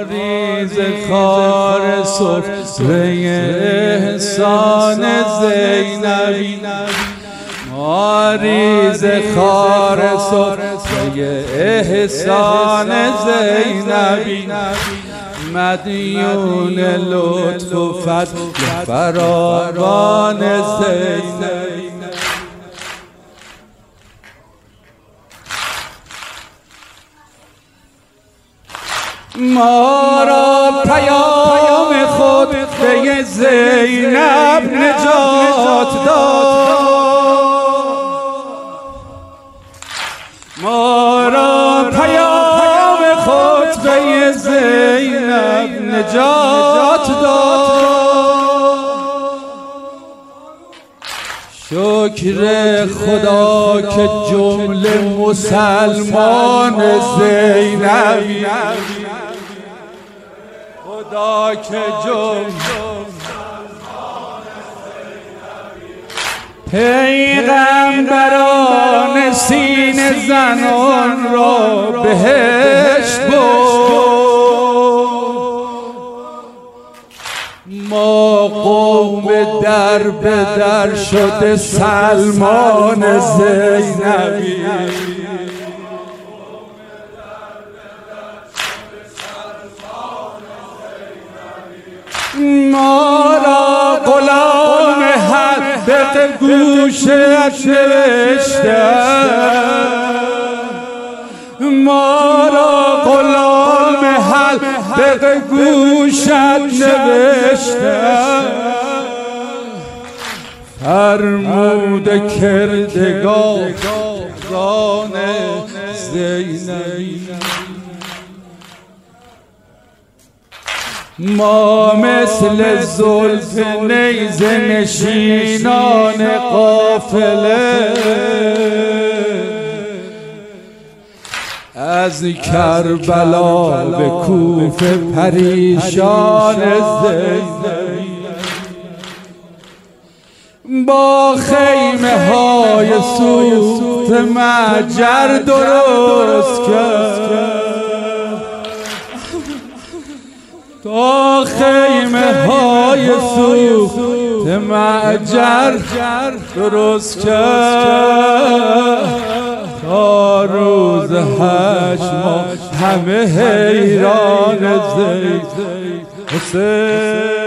ریز خار سفره احسان زینبی ریز خار سفره احسان زینبی مدیون لطف و فضل فراوان زینبی ما را پیام خود به زینب نجات داد ما را پیام خود به زینب نجات داد شکر خدا که جمله مسلمان زینبی خدا که پیغمبران سینه زنان را بهشت برد ما قوم در به در شده سلمان زینبی ما را غلام حق گوشت نوشتن ما را غلام حق گوشت نوشتن فرمود کردگاران زینبی ما مثل زلف نیزه نشینان قافله از کربلا به کوفه پریشان زینبی با خیمه های سوخت معجر درست کرد تا خیمه های سوخت معجر درست کرد تا روز حشر همه حیران زید حسین